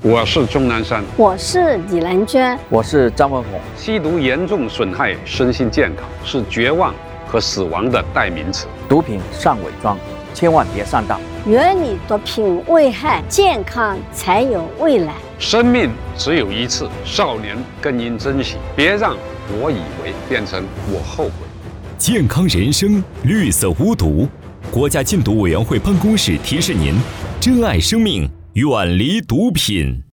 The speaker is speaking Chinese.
我是钟南山， 我是李兰娟， 我是张文宏。 吸毒严重损害身心健康，是绝望和死亡的代名词。 毒品尚伪装，千万别上当。 远离毒品危害，健康才有未来。 生命只有一次，少年更应珍惜，别让我以为变成我后悔。 健康人生，绿色无毒。国家禁毒委员会办公室提示您：珍爱生命，远离毒品。